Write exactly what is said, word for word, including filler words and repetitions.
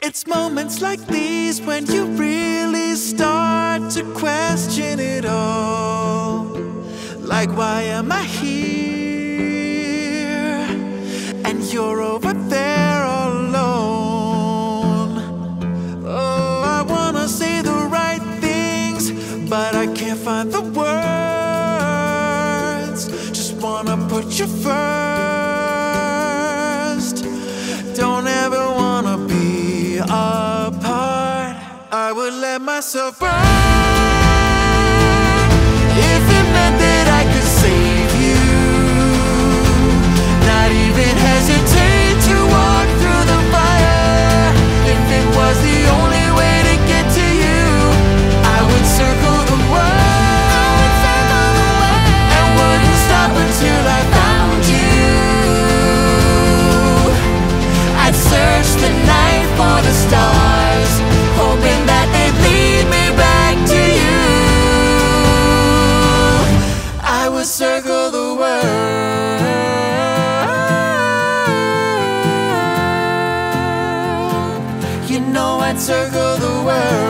It's moments like these when you really start to question it all. Like, why am I here and you're over there all alone? Oh, I wanna say the right things, but I can't find the words. Just wanna put you first. Don't ever wanna be apart. I would let myself burn if it meant that I could save you. Not even hesitate to walk through the fire. If it was the only way to get to you, I would circle the world and wouldn't stop until I found you. I'd search the night for the stars, hoping that they'd lead me back to you. I would circle the world. You know I'd circle the world.